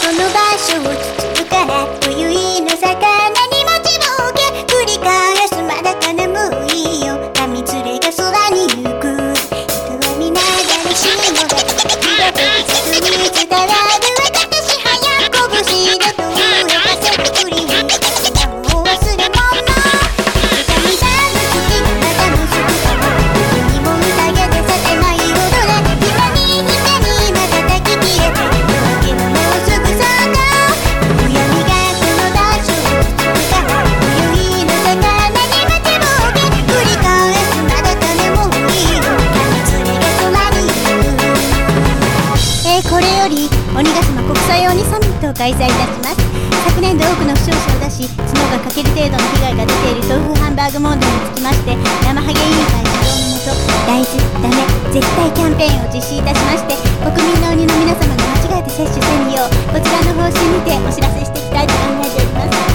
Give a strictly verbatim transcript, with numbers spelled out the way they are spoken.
この場所を包むから冬いの魚に待ちぼうけ繰り返すまだか眠いよ紙連れが空に行く人は皆誰しもが色で進み伝わる私早く拳でと上かせる振りにもう忘れ物掴みだの月またのすぐかもにも宴でさせまい踊れ今に来てにまた抱ききれて夜明けのもうすぐそこ冬闇がこの場所を包むから冬いの魚に待ちぼうけ繰り返すまだ種もいいよ紙連れが空に行くえー、これより鬼ヶ島国際鬼サミットを開催いたします。昨年度多くの負傷者を出し角が欠ける程度の被害が出ている豆腐ハンバーグ問題につきまして生ハゲ委員会主導のもと大豆ダメ絶対キャンペーンを実施いたしまして国民の鬼の皆様が間違えて接種せんようこちらの方針にてお知らせしていきたいと考えております。